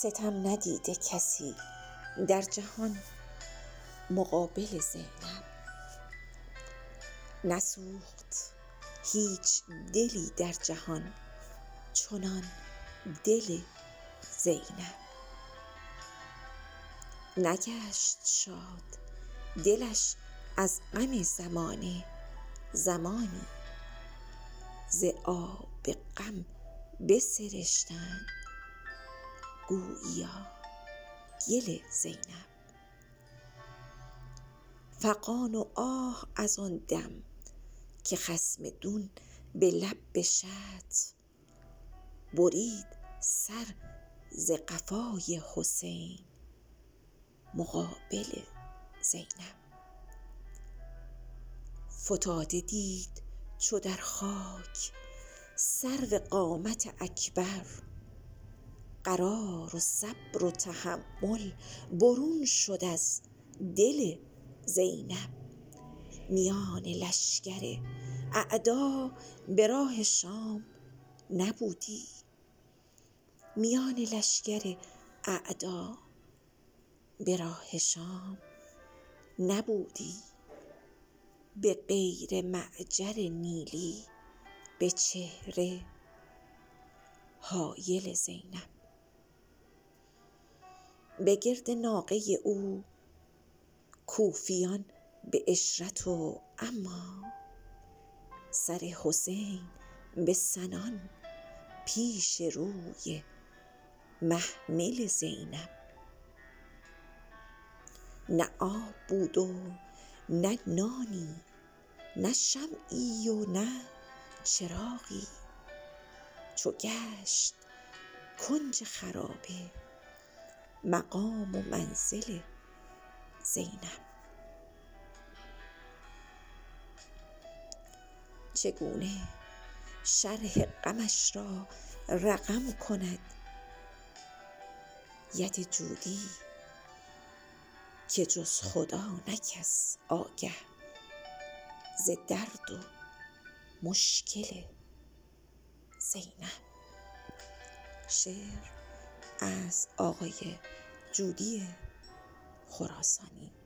ستم ندیده کسی در جهان مقابل زینب. نسوخت هیچ دلی در جهان چنان دل زینب. نگشت شاد دلش از غم زمانه زمانی، ز آب غم بسرشتند گوییا گل زینب. فغان و آه از آن دم که خصم دون به لب بشست، برید سر ز قفای حسین مقابل زینب. فتاده دید چو در خاک سرو قامت اکبر، قرار و صبر و تحمل برون شد از دل زینب. میان لشکر اعدا به راه شام نبودی، میان لشکر اعدا به راه شام نبودی. به غیر معجر نیلی به چهره هایل زینب. به گرد ناقه او کوفیان به عشرت و اما، سر حسین به سنان پیش روی محمل زینب. نه آب بود و نه نانی، نه شمعی و نه چراغی، چو گشت کنج خرابه مقام و منزل زینب. چگونه شرح غمش را رقم کند ید جودی، که جز خدا نه کس آگه ز درد و مشکل زینب. شعر از آقای جودی خراسانی.